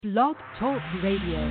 Blog Talk Radio.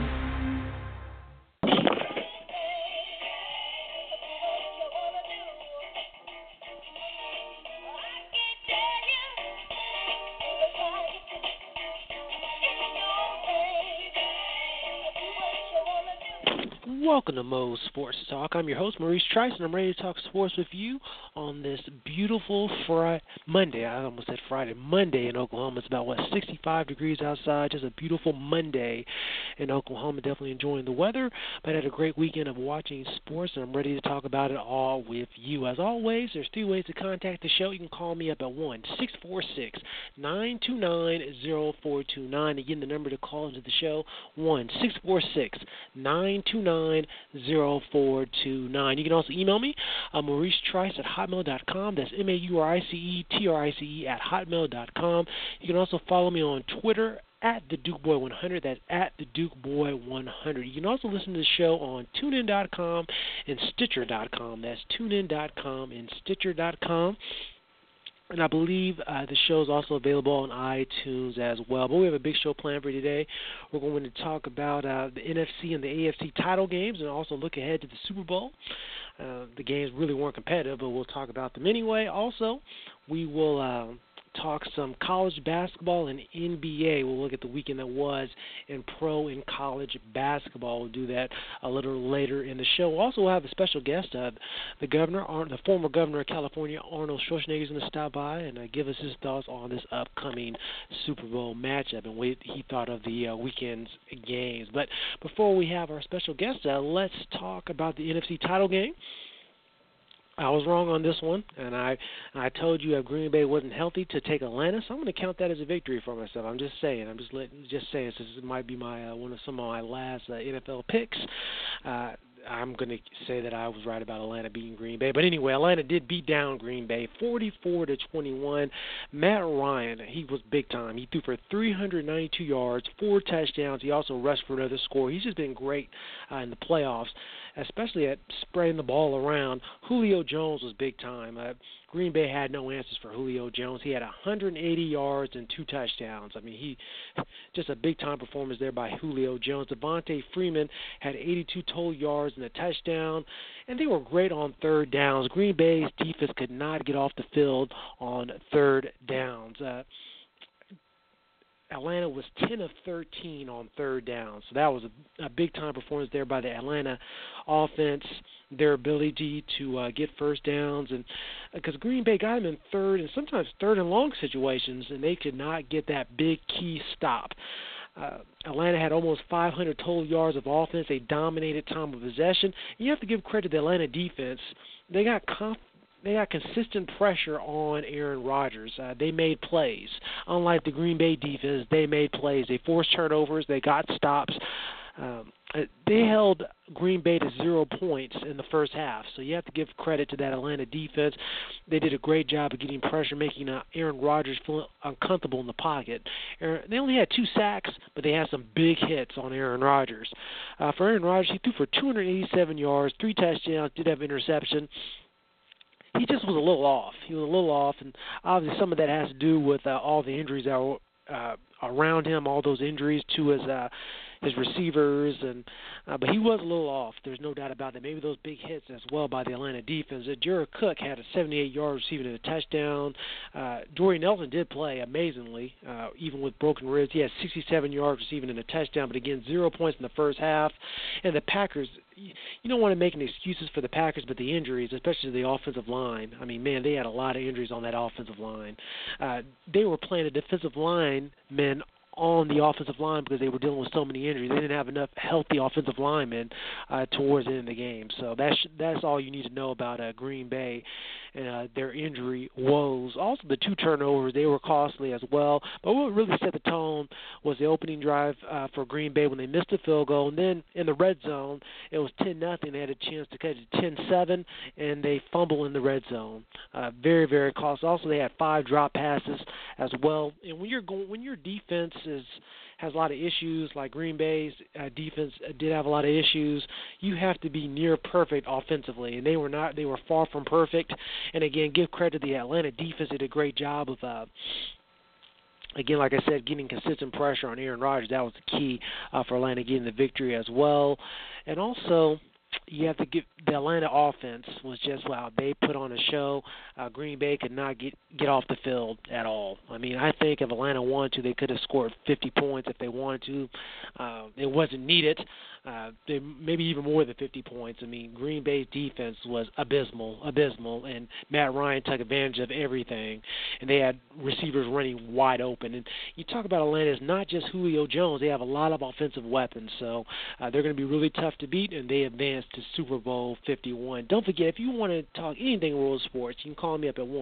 Welcome to Mo's Sports Talk. I'm your host, Maurice Trice, and I'm ready to talk sports with you on this beautiful Monday. I almost said Friday. Monday in Oklahoma. It's about, 65 degrees outside. Just a beautiful Monday in Oklahoma. Definitely enjoying the weather. But I had a great weekend of watching sports, and I'm ready to talk about it all with you. As always, there's three ways to contact the show. You can call me up at 1-646-929-0429. Again, the number to call into the show, 1-646-929-0429. You can also email me, MauriceTrice@hotmail.com. That's MauriceTrice @hotmail.com. You can also follow me on Twitter at the DukeBoy100. That's at the DukeBoy100. You can also listen to the show on TuneIn.com and Stitcher.com. That's TuneIn.com and Stitcher.com. And I believe the show is also available on iTunes as well. But we have a big show planned for today. We're going to talk about the NFC and the AFC title games and also look ahead to the Super Bowl. The games really weren't competitive, but we'll talk about them anyway. Also, we will talk some college basketball and NBA. We'll look at the weekend that was in pro and college basketball. We'll do that a little later in the show. We'll also have a special guest, the former governor of California, Arnold Schwarzenegger, is going to stop by and give us his thoughts on this upcoming Super Bowl matchup and what he thought of the weekend's games. But before we have our special guest, let's talk about the NFC title game. I was wrong on this one, and I told you Green Bay wasn't healthy to take Atlanta, so I'm going to count that as a victory for myself. I'm just saying. Just saying, since it might be my some of my last NFL picks. I'm going to say that I was right about Atlanta beating Green Bay. But anyway, Atlanta did beat down Green Bay 44-21. Matt Ryan, he was big time. He threw for 392 yards, 4 touchdowns. He also rushed for another score. He's just been great in the playoffs, especially at spreading the ball around. Julio Jones was big time. Green Bay had no answers for Julio Jones. He had 180 yards and 2 touchdowns. I mean, he just a big-time performance there by Julio Jones. Devontae Freeman had 82 total yards and a touchdown, and they were great on third downs. Green Bay's defense could not get off the field on third downs. Atlanta was 10 of 13 on third down. So that was a big-time performance there by the Atlanta offense, their ability to get first downs. And because Green Bay got them in third and sometimes third and long situations, and they could not get that big key stop. Atlanta had almost 500 total yards of offense. They dominated time of possession. You have to give credit to the Atlanta defense. They got consistent pressure on Aaron Rodgers. They made plays. Unlike the Green Bay defense, they made plays. They forced turnovers. They got stops. They held Green Bay to 0 points in the first half, so you have to give credit to that Atlanta defense. They did a great job of getting pressure, making Aaron Rodgers feel uncomfortable in the pocket. They only had 2 sacks, but they had some big hits on Aaron Rodgers. For Aaron Rodgers, he threw for 287 yards, 3 touchdowns, did have interception. He just was a little off. He was a little off, and obviously some of that has to do with all the injuries that were around him, all those injuries to his receivers, but he was a little off. There's no doubt about that. Maybe those big hits as well by the Atlanta defense. Jared Cook had a 78-yard receiving and a touchdown. Dory Nelson did play amazingly, even with broken ribs. He had 67 yards receiving and a touchdown, but again, 0 points in the first half. And the Packers, you don't want to make any excuses for the Packers, but the injuries, especially the offensive line. I mean, man, they had a lot of injuries on that offensive line. They were playing a defensive lineman on the offensive line because they were dealing with so many injuries. They didn't have enough healthy offensive linemen towards the end of the game. So that's all you need to know about Green Bay and their injury woes. Also, the 2 turnovers, they were costly as well. But what really set the tone was the opening drive for Green Bay when they missed a field goal. And then in the red zone, it was 10-0. They had a chance to cut it to 10-7, and they fumble in the red zone. Very, very costly. Also, they had 5 drop passes as well. And when your defense has a lot of issues, like Green Bay's defense did have a lot of issues, you have to be near perfect offensively, and they were not. They were far from perfect. And again, give credit to the Atlanta defense. They did a great job of Again, like I said, getting consistent pressure on Aaron Rodgers, that was the key for Atlanta getting the victory as well. And also, you have to give the Atlanta offense was just wow. They put on a show. Green Bay could not get off the field at all. I mean, I think if Atlanta wanted to, they could have scored 50 points if they wanted to. It wasn't needed. Maybe even more than 50 points. I mean, Green Bay's defense was abysmal, and Matt Ryan took advantage of everything. And they had receivers running wide open. And you talk about Atlanta, it's not just Julio Jones. They have a lot of offensive weapons, so they're going to be really tough to beat, and they advance to Super Bowl 51. Don't forget, if you want to talk anything world sports, you can call me up at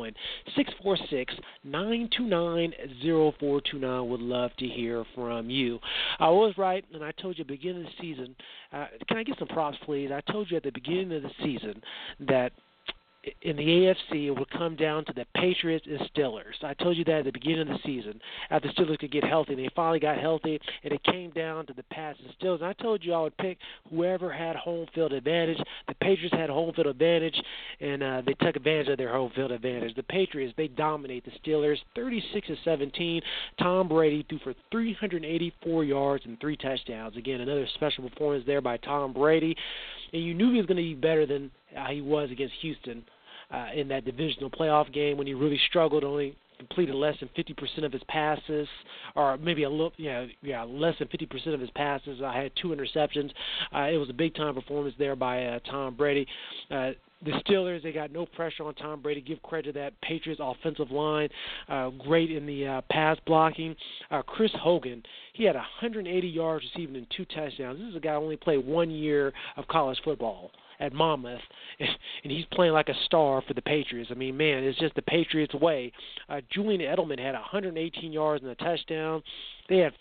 1-646-929-0429. Would love to hear from you. I was right, and I told you at the beginning of the season, can I get some props, please? I told you at the beginning of the season that in the AFC, it would come down to the Patriots and Steelers. I told you that at the beginning of the season, after the Steelers could get healthy. They finally got healthy, and it came down to the Pats and Steelers. And I told you I would pick whoever had home field advantage. The Patriots had home field advantage, and they took advantage of their home field advantage. The Patriots, they dominate the Steelers 36-17. Tom Brady threw for 384 yards and 3 touchdowns. Again, another special performance there by Tom Brady. And you knew he was going to be better than he was against Houston in that divisional playoff game when he really struggled, only completed less than 50% of his passes, or maybe less than 50% of his passes. I had 2 interceptions. It was a big-time performance there by Tom Brady. The Steelers, they got no pressure on Tom Brady. Give credit to that Patriots offensive line. Great in the pass blocking. Chris Hogan, he had 180 yards receiving and 2 touchdowns. This is a guy who only played 1 year of college football at Monmouth, and he's playing like a star for the Patriots. I mean, man, it's just the Patriots' way. Julian Edelman had 118 yards and a touchdown. They had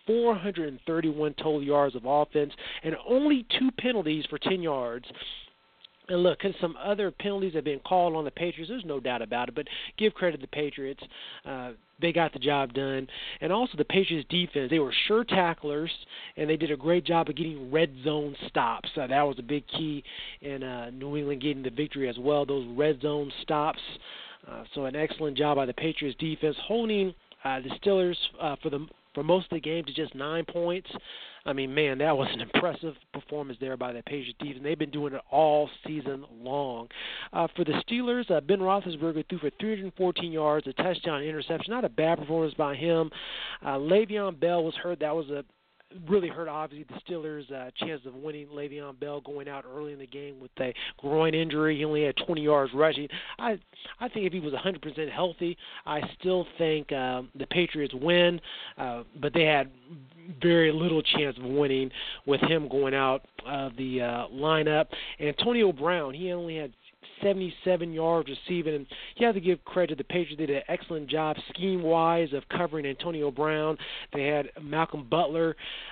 431 total yards of offense and only 2 penalties for 10 yards. And look, some other penalties have been called on the Patriots. There's no doubt about it, but give credit to the Patriots. They got the job done. And also the Patriots' defense, they were sure tacklers, and they did a great job of getting red zone stops. That was a big key in New England getting the victory as well, those red zone stops. So an excellent job by the Patriots' defense, holding the Steelers for most of the game to just 9 points. I mean, man, that was an impressive performance there by the Patriots defense. They've been doing it all season long. For the Steelers, Ben Roethlisberger threw for 314 yards, a touchdown, interception. Not a bad performance by him. Le'Veon Bell was hurt. That was really hurt, obviously, the Steelers' chance of winning. Le'Veon Bell going out early in the game with a groin injury. He only had 20 yards rushing. I think if he was 100% healthy, I still think the Patriots win, but they had very little chance of winning with him going out of the lineup. Antonio Brown, he only had 77 yards receiving, and you have to give credit to the Patriots. They did an excellent job scheme-wise of covering Antonio Brown. They had Malcolm Butler,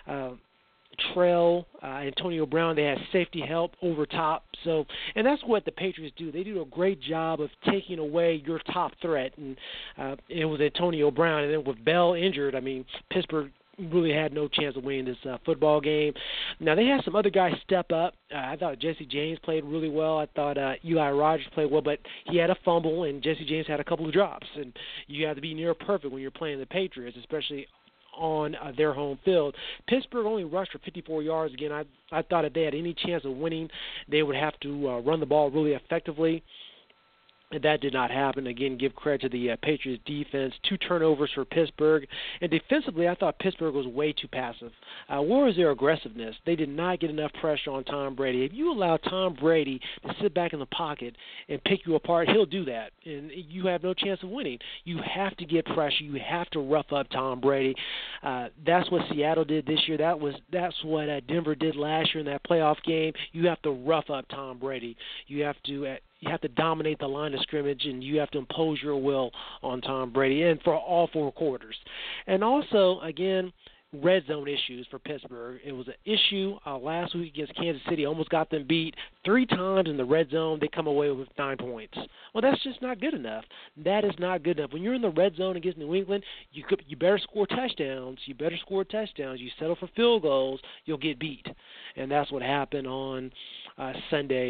Trell, Antonio Brown. They had safety help over top. So, and that's what the Patriots do. They do a great job of taking away your top threat, and it was Antonio Brown. And then with Bell injured, I mean, Pittsburgh really had no chance of winning this football game. Now, they had some other guys step up. I thought Jesse James played really well. I thought Eli Rogers played well, but he had a fumble, and Jesse James had a couple of drops. And you have to be near perfect when you're playing the Patriots, especially on their home field. Pittsburgh only rushed for 54 yards. Again, I thought if they had any chance of winning, they would have to run the ball really effectively. That did not happen. Again, give credit to the Patriots defense. 2 turnovers for Pittsburgh. And defensively, I thought Pittsburgh was way too passive. Where was their aggressiveness? They did not get enough pressure on Tom Brady. If you allow Tom Brady to sit back in the pocket and pick you apart, he'll do that. And you have no chance of winning. You have to get pressure. You have to rough up Tom Brady. That's what Seattle did this year. That's what Denver did last year in that playoff game. You have to rough up Tom Brady. You have to dominate the line of scrimmage, and you have to impose your will on Tom Brady, and for all 4 quarters. And also, again, red zone issues for Pittsburgh. It was an issue last week against Kansas City. Almost got them beat 3 times in the red zone. They come away with 9 points. Well, that's just not good enough. That is not good enough. When you're in the red zone against New England, you better score touchdowns. You settle for field goals, you'll get beat. And that's what happened on Sunday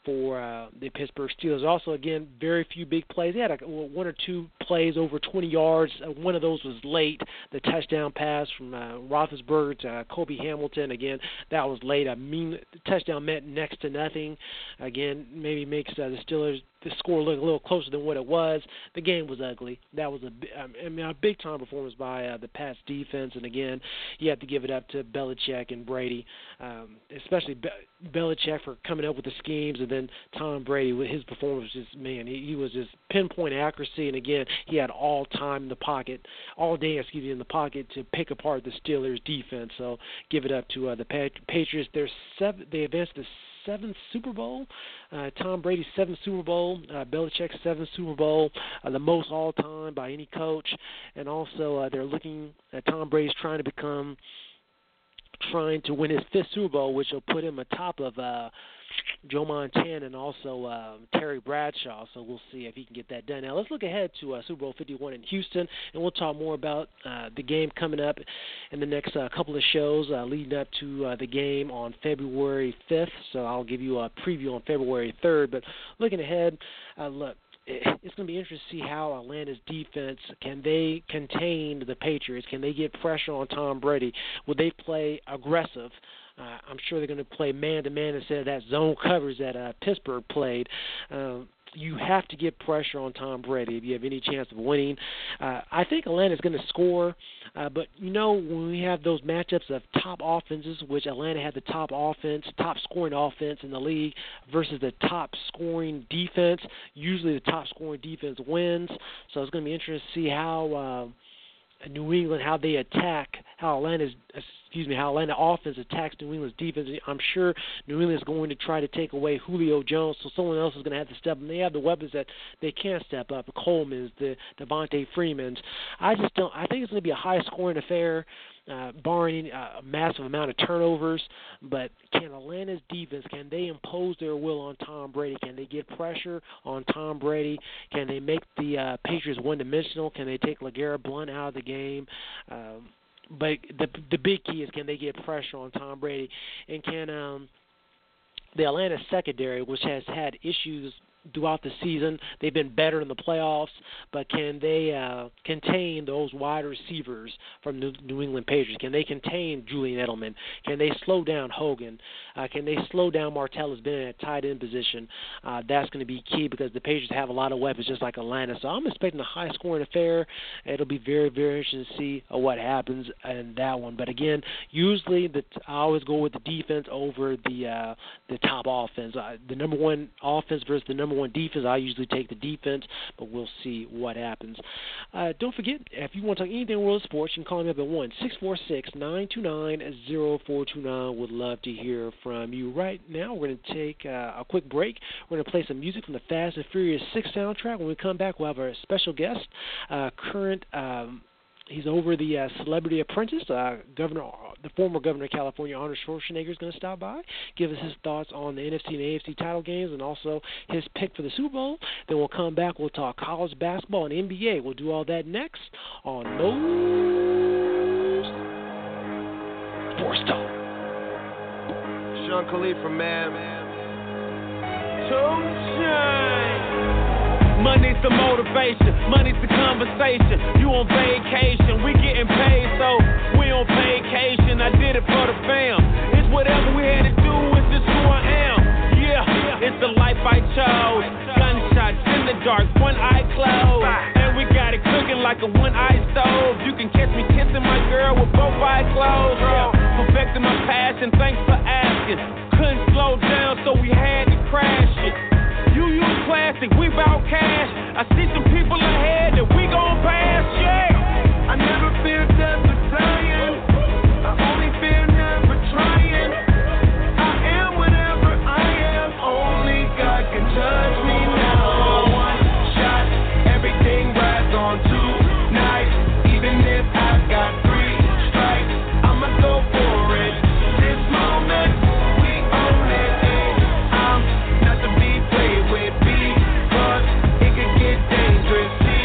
for the Pittsburgh Steelers. Also, again, very few big plays. They had one or two plays over 20 yards. One of those was late, the touchdown pass from Roethlisberger to Kobe Hamilton. Again, that was late. The touchdown meant next to nothing. Again, maybe makes the Steelers the score look a little closer than what it was. The game was ugly. That was a big-time performance by the Pats defense. And, again, you have to give it up to Belichick and Brady, especially Belichick for coming up with the schemes, and then Tom Brady with his performance. Just, man, he was just pinpoint accuracy. And, again, he had all day in the pocket to pick apart the Steelers defense. So give it up to the Patriots. They advanced to 7th Super Bowl. Tom Brady's 7th Super Bowl. Belichick's 7th Super Bowl, the most all time by any coach. And also they're looking at Tom Brady's trying to win his 5th Super Bowl, which will put him atop of Joe Montana and also Terry Bradshaw. So we'll see if he can get that done. Now let's look ahead to Super Bowl 51 in Houston, and we'll talk more about the game coming up in the next couple of shows leading up to the game on February 5th. So I'll give you a preview on February 3rd. But looking ahead, it's going to be interesting to see how Atlanta's defense, can they contain the Patriots? Can they get pressure on Tom Brady? Will they play aggressive? I'm sure they're going to play man-to-man instead of that zone coverage that Pittsburgh played. You have to get pressure on Tom Brady if you have any chance of winning. I think Atlanta's going to score, but, when we have those matchups of top offenses, which Atlanta had the top scoring offense in the league versus the top scoring defense, usually the top scoring defense wins. So it's going to be interesting to see how New England, how Atlanta offense attacks New England's defense. I'm sure New England is going to try to take away Julio Jones, so someone else is going to have to step up. And they have the weapons that they can step up, the Coleman's, the Devontae Freeman's. I think it's going to be a high-scoring affair, barring a massive amount of turnovers. But can Atlanta's defense, can they impose their will on Tom Brady? Can they get pressure on Tom Brady? Can they make the Patriots one-dimensional? Can they take LeGarrette Blount out of the game? But the big key is, can they get pressure on Tom Brady? And can the Atlanta secondary, which has had issues throughout the season, they've been better in the playoffs, but can they contain those wide receivers from New England Patriots? Can they contain Julian Edelman? Can they slow down Hogan? Can they slow down Martellus Bennett at tight end position? That's going to be key because the Patriots have a lot of weapons just like Atlanta. So I'm expecting a high-scoring affair. It'll be very, very interesting to see what happens in that one. But, again, usually I always go with the defense over the top offense. The number one offense versus the number one defense, I usually take the defense, but we'll see what happens. Don't forget, if you want to talk anything in world of sports, you can call me up at 1-646-929-0429. Would love to hear from you. Right now, we're going to take a quick break. We're going to play some music from the Fast and Furious 6 soundtrack. When we come back, we'll have our special guest, he's over the Celebrity Apprentice. The former governor of California, Arnold Schwarzenegger, is going to stop by, give us his thoughts on the NFC and AFC title games, and also his pick for the Super Bowl. Then we'll come back. We'll talk college basketball and NBA. We'll do all that next on Most Sports Talk. Sean Khalifa, man. Money's the motivation, money's the conversation. You on vacation, we getting paid, so we on vacation. I did it for the fam. It's whatever we had to do, it's just who I am. Yeah, it's the life I chose. Gunshots in the dark, one eye closed, and we got it cooking like a one-eye stove. You can catch me kissing my girl with both eyes closed. Perfecting my passion, thanks for asking. Couldn't slow down, so we had to crash it. You use plastic, we bout cash. I see some people ahead that we gon' pass, yeah. I never fear death or dying. I only fear never trying. I am whatever I am. Only God can judge me now. One shot, everything rides on tonight. Even if I've got 3 strikes, I'ma go for it. This moment, we own it. I'm not to be played with, because it could get dangerous. See,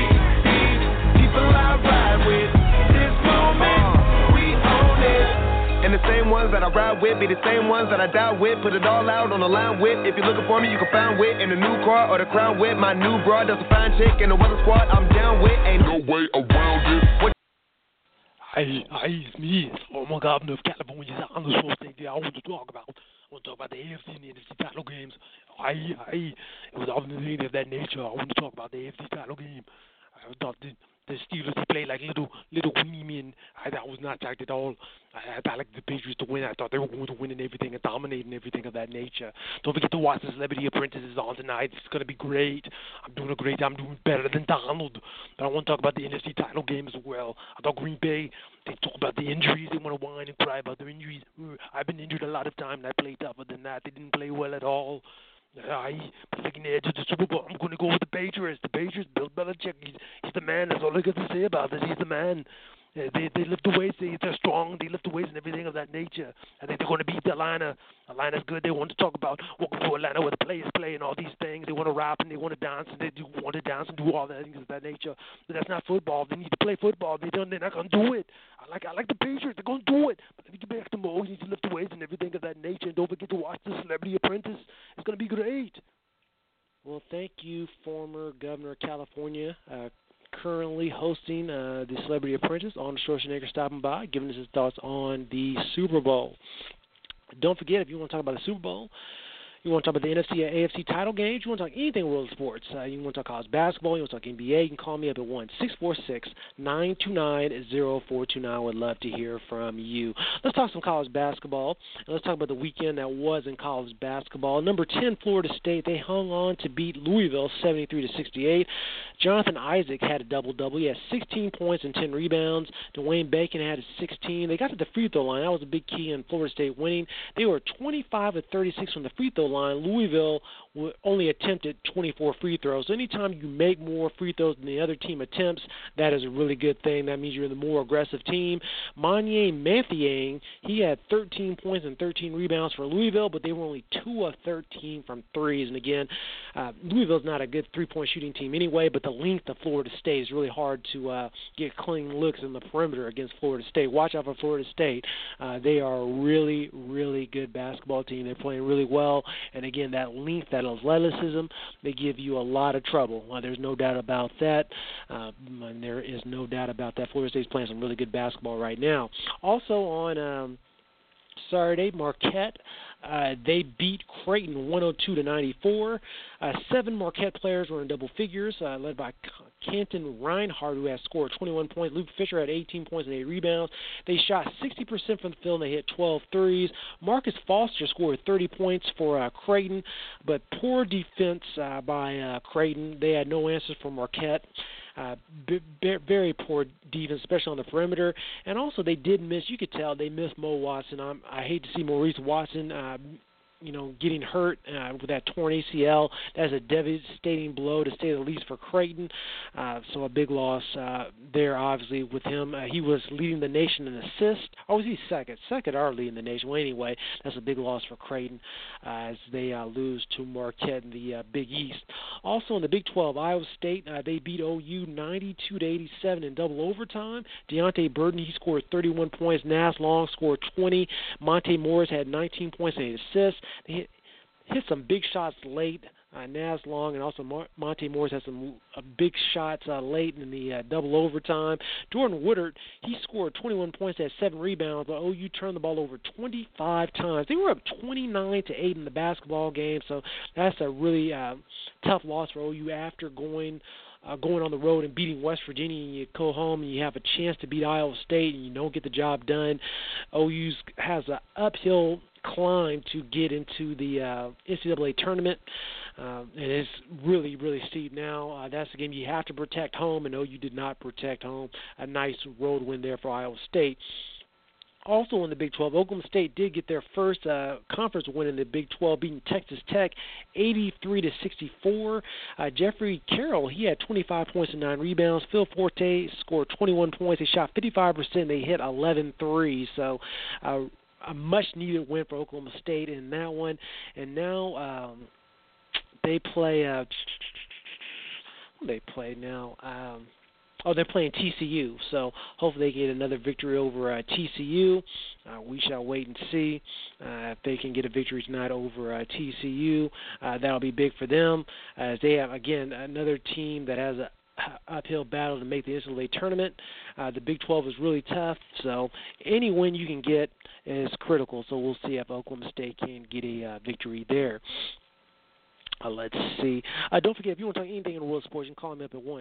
ones that I ride with be the same ones that I die with. Put it all out on the line with. If you're looking for me, you can find wit in the new car or the crown with. My new broad does a fine chick in the weather squad. I'm down with. Ain't no way around it. Hey, it's me, former governor of California, Arnold Schwarzenegger. I want to talk about the AFC and the NFC title games. It was obviously of that nature. I want to talk about the AFC title game. I thought the Steelers played like little weenie men. I was not shocked at all. I like the Patriots to win. I thought they were going to win and everything and dominate and everything of that nature. Don't forget to watch the Celebrity Apprentices on tonight. It's going to be great. I'm doing a great job. I'm doing better than Donald. But I want to talk about the NFC title game as well. I thought Green Bay, they talk about the injuries. They want to whine and cry about their injuries. I've been injured a lot of times, and I played tougher than that. They didn't play well at all. But looking edge of the Super Bowl, I'm going to go with the Patriots. The Patriots, Bill Belichick, he's the man. That's all I got to say about this. He's the man. They lift the weights. They're strong. They lift the weights and everything of that nature. I think they're going to beat Atlanta. Atlanta's good. They want to talk about welcome to Atlanta where the players play and all these things. They want to rap and they want to dance and they want to dance and do all that things of that nature. But that's not football. They need to play football. They're not going to do it. I like the Patriots. They're going to do it. But let me get back to Mo. You need to lift the weights and everything of that nature. And don't forget to watch the Celebrity Apprentice. It's going to be great. Well, thank you, former Governor of California, currently hosting the Celebrity Apprentice, Arnold Schwarzenegger, stopping by, giving us his thoughts on the Super Bowl. Don't forget, if you want to talk about the Super Bowl, you want to talk about the NFC or AFC title games, you want to talk anything world sports, you want to talk college basketball, you want to talk NBA, you can call me up at 1-646-929-0429. I would love to hear from you. Let's talk some college basketball, and let's talk about the weekend that was in college basketball. Number 10, Florida State, they hung on to beat Louisville 73-68. Jonathan Isaac had a double-double. He had 16 points and 10 rebounds. Dwayne Bacon had 16. They got to the free throw line. That was a big key in Florida State winning. They were 25 of 36 from the free throw line. Louisville only attempted 24 free throws. So anytime you make more free throws than the other team attempts, that is a really good thing. That means you're the more aggressive team. Manye Mathiang, he had 13 points and 13 rebounds for Louisville, but they were only 2 of 13 from threes. And again, Louisville's not a good three-point shooting team anyway, but the length of Florida State is really hard to get clean looks in the perimeter against Florida State. Watch out for Florida State. They are a really, really good basketball team. They're playing really well. And again, that length, that athleticism, they give you a lot of trouble. There's no doubt about that. And there is no doubt about that. Florida State's playing some really good basketball right now. Also on Saturday, Marquette, they beat Creighton 102-94. 7 Marquette players were in double figures, led by Canton Reinhardt, who has scored 21 points. Luke Fisher had 18 points and 8 rebounds. They shot 60% from the field, and they hit 12 threes. Marcus Foster scored 30 points for Creighton, but poor defense by Creighton. They had no answers for Marquette. Very poor defense, especially on the perimeter. And also they did miss, you could tell, they missed Mo Watson. I hate to see Maurice Watson getting hurt with that torn ACL. That's a devastating blow, to say the least, for Creighton. So a big loss there, obviously, with him. He was leading the nation in assists. Or was he second? Second are leading the nation. Well, anyway, that's a big loss for Creighton as they lose to Marquette in the Big East. Also in the Big 12, Iowa State, they beat OU 92-87 in double overtime. Deontay Burton, he scored 31 points. Nas Long scored 20. Monte Morris had 19 points and 8 assists. They hit some big shots late. Nas Long and also Monte Morris had some big shots late in the double overtime. Jordan Woodard, he scored 21 points, had 7 rebounds, but OU turned the ball over 25 times. They were up 29-8 in the basketball game, so that's a really tough loss for OU after going on the road and beating West Virginia, and you go home and you have a chance to beat Iowa State and you don't get the job done. OU has an uphill climb to get into the NCAA tournament, and it's really, really steep now. That's the game you have to protect home, and OU did not protect home. A nice road win there for Iowa State. Also in the Big 12, Oklahoma State did get their first conference win in the Big 12, beating Texas Tech 83-64. Jeffrey Carroll, he had 25 points and 9 rebounds. Phil Forte scored 21 points. They shot 55%. They hit 11 threes. So a much-needed win for Oklahoma State in that one. And now they play now. they're playing TCU, so hopefully they get another victory over TCU. We shall wait and see if they can get a victory tonight over TCU. That'll be big for them, as they have, again, another team that has a uphill battle to make the NCAA tournament. The Big 12 is really tough, so any win you can get is critical. So we'll see if Oklahoma State can get a victory there. Let's see. Don't forget, if you want to talk anything in the world of sports, you can call me up at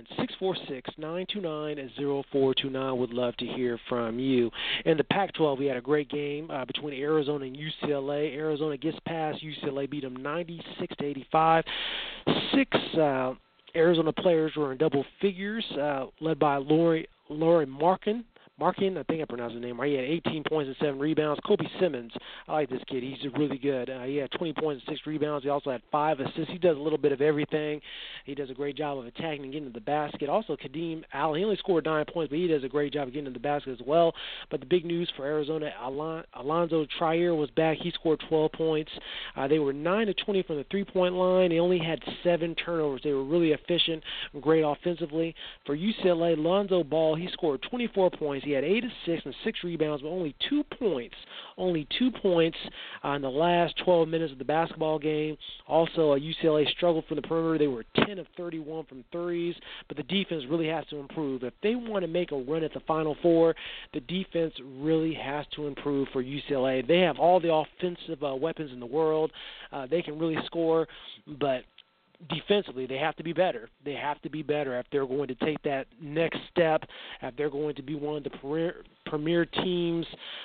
1-646-929-0429. Would love to hear from you. In the Pac-12, we had a great game between Arizona and UCLA. Arizona gets past UCLA, beat them 96-85. Six Arizona players were in double figures, led by Lauri Markkanen, I think I pronounced his name right. He had 18 points and 7 rebounds. Kobe Simmons, I like this kid. He's really good. He had 20 points and 6 rebounds. He also had 5 assists. He does a little bit of everything. He does a great job of attacking and getting to the basket. Also, Kadeem Allen, he only scored 9 points, but he does a great job of getting to the basket as well. But the big news for Arizona, Alonzo Trier was back. He scored 12 points. They were 9-20 from the three-point line. They only had 7 turnovers. They were really efficient, great offensively. For UCLA, Lonzo Ball, he scored 24 points. He had 8 assists and 6 rebounds, but only 2 points. Only 2 points in the last 12 minutes of the basketball game. Also, UCLA struggled from the perimeter. They were 10 of 31 from threes, but the defense really has to improve. If they want to make a run at the Final Four, the defense really has to improve for UCLA. They have all the offensive weapons in the world. They can really score, but defensively, they have to be better. They have to be better if they're going to take that next step, if they're going to be one of the premier teams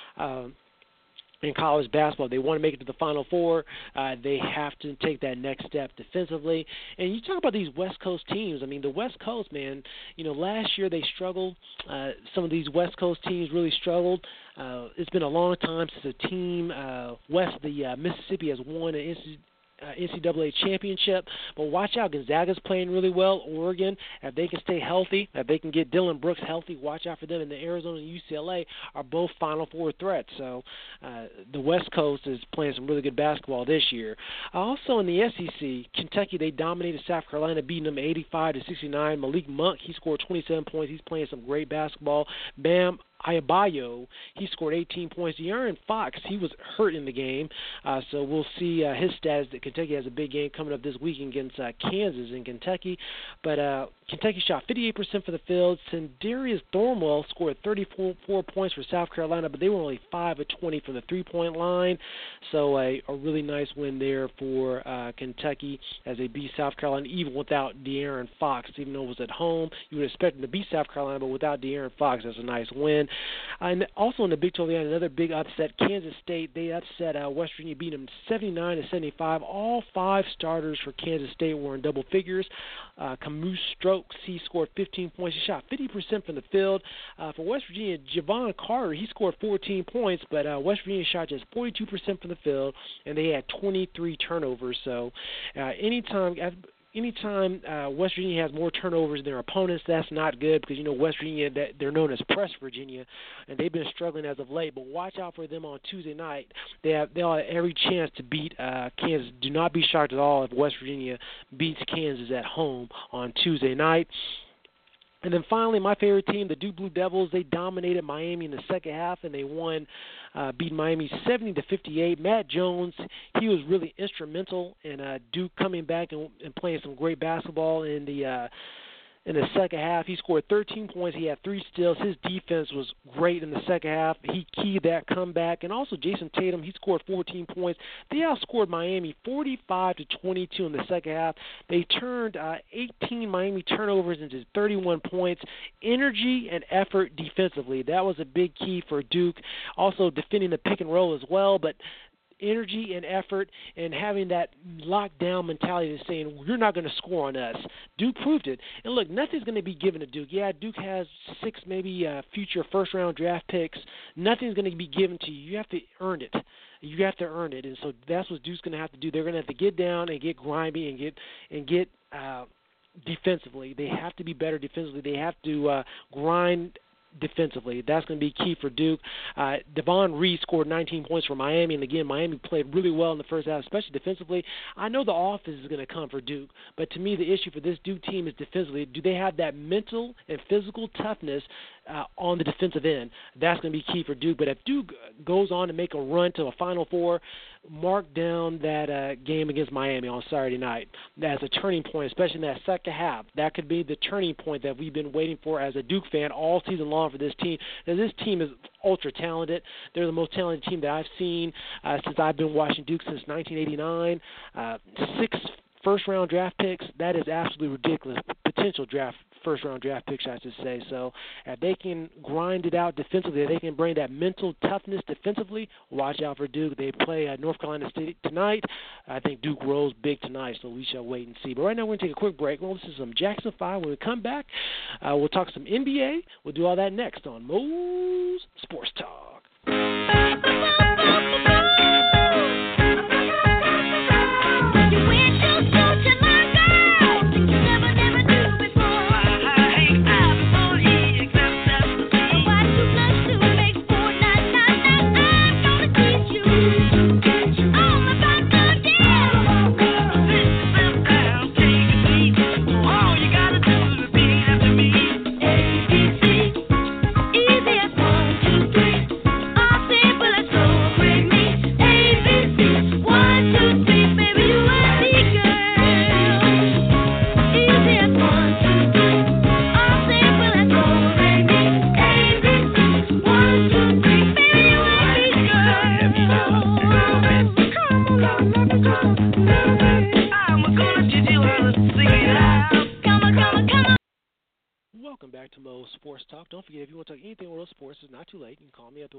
in college basketball. They want to make it to the Final Four. They have to take that next step defensively. And you talk about these West Coast teams. I mean, the West Coast, man, last year they struggled. Some of these West Coast teams really struggled. It's been a long time since a team west of the Mississippi has won an NCAA championship, but watch out, Gonzaga's playing really well. Oregon, if they can stay healthy, if they can get Dylan Brooks healthy, watch out for them. And the Arizona and UCLA are both Final Four threats. So the West Coast is playing some really good basketball this year. Also in the SEC, Kentucky, they dominated South Carolina, beating them 85-69. Malik Monk, he scored 27 points. He's playing some great basketball. Bam Adebayo, he scored 18 points. De'Aaron Fox, he was hurt in the game, so we'll see his status. That Kentucky has a big game coming up this weekend against Kansas in Kentucky. But Kentucky shot 58% for the field. Sindarius Thornwell scored 34 points for South Carolina, but they were only 5 of 20 from the three-point line. So a really nice win there for Kentucky as they beat South Carolina, even without De'Aaron Fox. Even though it was at home, you would expect them to beat South Carolina, but without De'Aaron Fox, that's a nice win. And also in the Big 12, we had another big upset. Kansas State, they upset West Virginia, beat them 79-75. All 5 starters for Kansas State were in double figures. Camus Stokes, he scored 15 points. He shot 50% from the field. For West Virginia, Javon Carter, he scored 14 points, but West Virginia shot just 42% from the field, and they had 23 turnovers. So anytime West Virginia has more turnovers than their opponents, that's not good because, West Virginia, they're known as Press Virginia, and they've been struggling as of late. But watch out for them on Tuesday night. They'll have every chance to beat Kansas. Do not be shocked at all if West Virginia beats Kansas at home on Tuesday night. And then finally, my favorite team, the Duke Blue Devils, they dominated Miami in the second half, and they won, beat Miami 70-58. Matt Jones, he was really instrumental in Duke coming back and playing some great basketball in the second half. He scored 13 points. He had 3 steals. His defense was great in the second half. He keyed that comeback. And also Jason Tatum, he scored 14 points. They outscored Miami 45-22 in the second half. They turned 18 Miami turnovers into 31 points. Energy and effort defensively, that was a big key for Duke. Also defending the pick and roll as well, but energy and effort and having that lockdown mentality and saying, you're not going to score on us. Duke proved it. And look, nothing's going to be given to Duke. Yeah, Duke has 6 maybe future first-round draft picks. Nothing's going to be given to you. You have to earn it. You have to earn it. And so that's what Duke's going to have to do. They're going to have to get down and get grimy and get defensively. They have to be better defensively. They have to grind defensively. That's going to be key for Duke. Devon Reed scored 19 points for Miami, and again, Miami played really well in the first half, especially defensively. I know the offense is going to come for Duke, but to me the issue for this Duke team is defensively. Do they have that mental and physical toughness on the defensive end? That's going to be key for Duke. But if Duke goes on to make a run to a Final Four, mark down that game against Miami on Saturday night. That's a turning point, especially in that second half. That could be the turning point that we've been waiting for as a Duke fan all season long for this team. Now, this team is ultra talented. They're the most talented team that I've seen since I've been watching Duke since 1989. 6 first-round draft picks, that is absolutely ridiculous. Potential first-round draft picks, I should say. So if they can grind it out defensively, if they can bring that mental toughness defensively, watch out for Duke. They play at North Carolina State tonight. I think Duke rolls big tonight, so we shall wait and see. But right now we're going to take a quick break. We'll listen to some Jackson 5. When we come back, we'll talk some NBA. We'll do all that next on Mo's Sports Talk. Welcome back to Mo's Sports Talk. Don't forget, if you want to talk anything World Sports, it's not too late. You can call me up at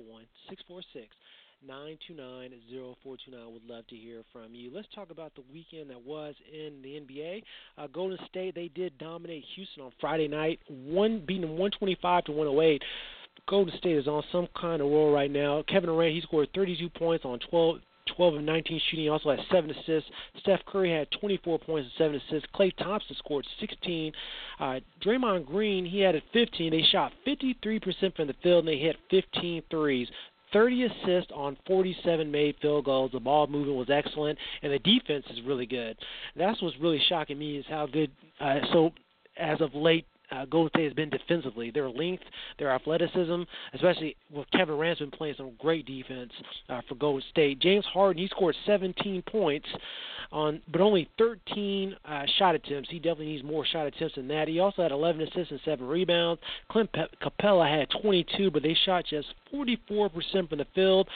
1-646-929-0429. Would love to hear from you. Let's talk about the weekend that was in the NBA. Golden State, they did dominate Houston on Friday night, beating them 125-108. Golden State is on some kind of roll right now. Kevin Durant, he scored 32 points on 12 of 19 shooting. He also had 7 assists. Steph Curry had 24 points and 7 assists. Klay Thompson scored 16. Draymond Green, he had 15. They shot 53% from the field, and they hit 15 threes. 30 assists on 47 made field goals. The ball movement was excellent, and the defense is really good. That's what's really shocking me is how good. So as of late, Golden State has been defensively. Their length, their athleticism, especially with Kevin Durant's been playing some great defense for Golden State. James Harden, he scored 17 points but only 13 shot attempts. He definitely needs more shot attempts than that. He also had 11 assists and 7 rebounds. Clint Capella had 22, but they shot just 44% from the field.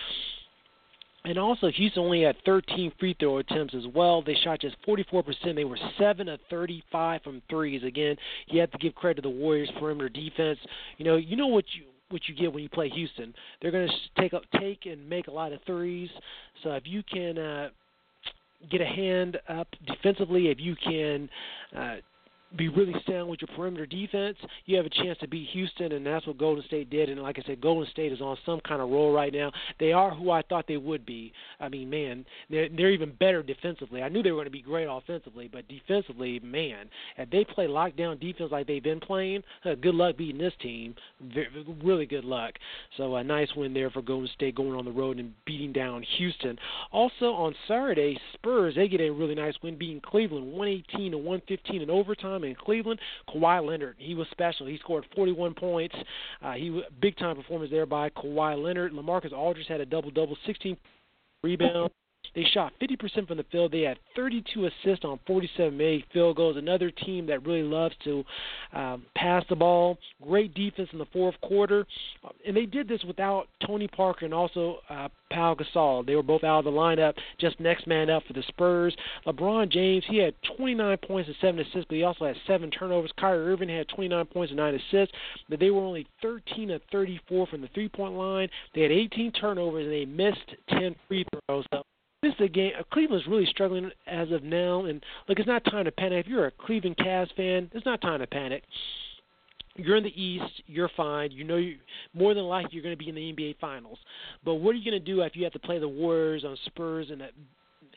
And also, Houston only had 13 free throw attempts as well. They shot just 44%. They were 7 of 35 from threes. Again, you have to give credit to the Warriors' perimeter defense. You know what you get when you play Houston. They're going to take and make a lot of threes. So if you can get a hand up defensively, if you can be really sound with your perimeter defense, you have a chance to beat Houston, and that's what Golden State did. And like I said, Golden State is on some kind of roll right now. They are who I thought they would be. I mean, man, they're even better defensively. I knew they were going to be great offensively, but defensively, man, if they play lockdown defense like they've been playing, good luck beating this team. Really good luck. So a nice win there for Golden State going on the road and beating down Houston. Also on Saturday, Spurs, they get a really nice win beating Cleveland 118-115 in overtime. In Cleveland, Kawhi Leonard, he was special. He scored 41 points. Big-time performance there by Kawhi Leonard. LaMarcus Aldridge had a double-double, 16 rebounds. They shot 50% from the field. They had 32 assists on 47 made field goals. Another team that really loves to pass the ball. Great defense in the fourth quarter. And they did this without Tony Parker and also Pau Gasol. They were both out of the lineup, just next man up for the Spurs. LeBron James, he had 29 points and 7 assists, but he also had 7 turnovers. Kyrie Irving had 29 points and 9 assists, but they were only 13 of 34 from the three-point line. They had 18 turnovers, and they missed 10 free throws. So this is a game. Cleveland's really struggling as of now, and look, it's not time to panic. If you're a Cleveland Cavs fan, it's not time to panic. You're in the East. You're fine. More than likely you're going to be in the NBA Finals. But what are you going to do if you have to play the Warriors on Spurs and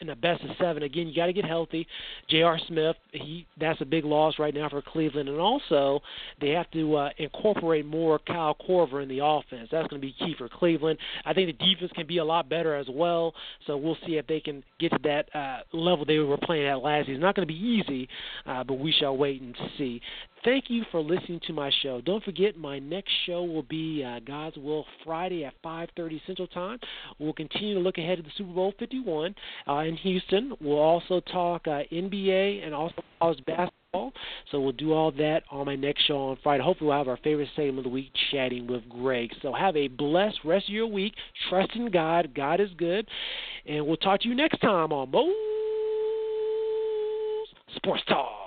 in a best of 7. Again, you got to get healthy. J.R. Smith, that's a big loss right now for Cleveland. And also, they have to incorporate more Kyle Korver in the offense. That's going to be key for Cleveland. I think the defense can be a lot better as well. So we'll see if they can get to that level they were playing at last season. It's not going to be easy, but we shall wait and see. Thank you for listening to my show. Don't forget, my next show will be God's Will Friday at 5:30 Central Time. We'll continue to look ahead to the Super Bowl 51 in Houston. We'll also talk NBA and also college basketball. So we'll do all that on my next show on Friday. Hopefully we'll have our favorite segment of the week, Chatting with Greg. So have a blessed rest of your week. Trust in God. God is good. And we'll talk to you next time on Mo's Sports Talk.